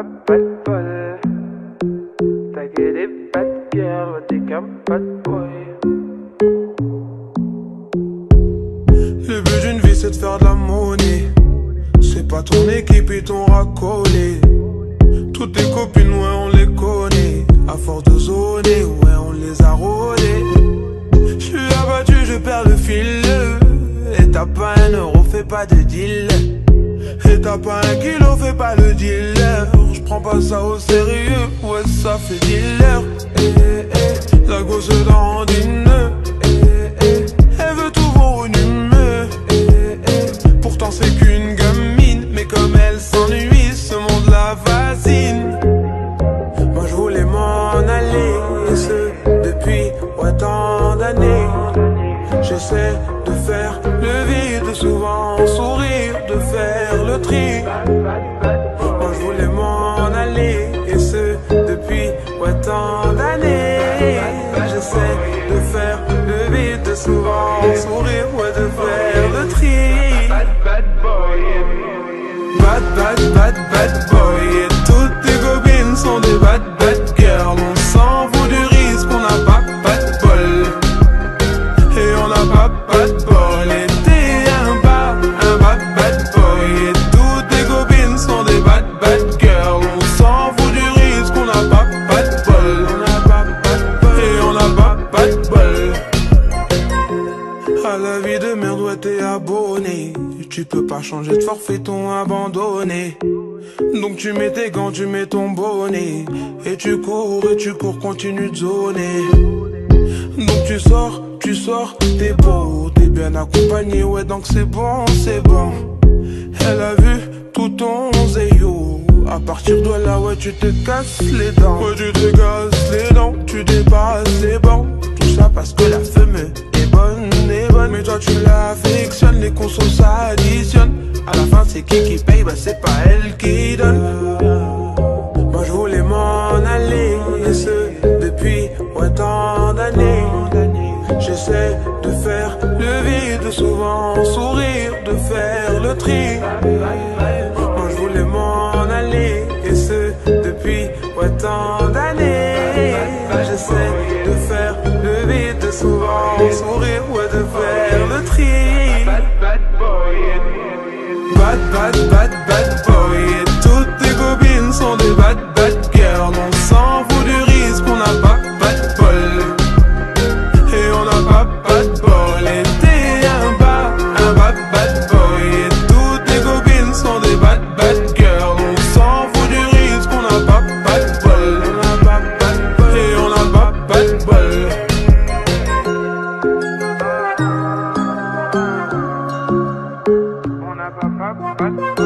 pas de bol. T'as que des bad girls, t'es qu'un bad boy. Le but d'une vie c'est de faire de la monnaie. C'est pas ton équipe et ton racolé. Toutes tes copines, ouais on les connaît. À force de zoner, ouais on les a rôlées. J'suis abattu, je perds le fil. Et t'as pas un euro, fais pas de deal. Et t'as pas un kilo, fais pas le dealer. J'prends pas ça au sérieux, ouais ça fait dealer. La gosse dans une. Elle veut tout voir une humeur. Pourtant c'est qu'une gamine, mais comme elle s'ennuie, ce monde la fascine. Moi je voulais m'en aller, et ce depuis tant d'années. J'essaie de faire le vide, souvent sourire, de faire le tri. Moi je voulais m'en aller, et ce depuis tant d'années. J'essaie de faire le vide, souvent sourire, ouais de faire le tri. Bad boy. Bad boy. Et toutes tes copines sont des bad girls. On s'en fout du risque, on n'a pas de bol. Et on n'a pas de bol. Et t'es un bad boy. Et toutes tes copines sont des bad girls. On s'en fout du risque, on n'a pas de bol. Et on n'a pas de bol. À la vie de merde, ouais t'es abonné. Tu peux pas changer de forfait, ton abandonné. Donc tu mets tes gants, tu mets ton bonnet. Et tu cours, continue de zoner. Donc tu sors, t'es beau, t'es bien accompagné, ouais donc c'est bon. Elle a vu tout ton zéyo. À partir de là, ouais tu te casses les dents. Ouais tu te casses les dents, tu dépasses les bancs. Tout ça parce que la femme est bonne. Mais toi tu l'affectionnes, les consos s'additionnent. À la fin c'est qui paye, bah c'est pas elle qui donne. Moi je voulais m'en aller, et ce depuis tant d'années. J'essaie de faire le vide, souvent sourire, de faire le tri. Moi je voulais m'en aller, et ce depuis tant d'années. J'essaie de faire le vide, souvent sourire, ouais de faire le tri. Bad boy. Bad boy. Et toutes tes copines sont des bad girls. On s'en fout du risque, on n'a pas de bol. Et on n'a pas de bol. Et t'es un bad boy. Et toutes tes copines sont des bad girls. On s'en fout du risque, on n'a pas de bol. Et on n'a pas de bol. On n'a pas de bol.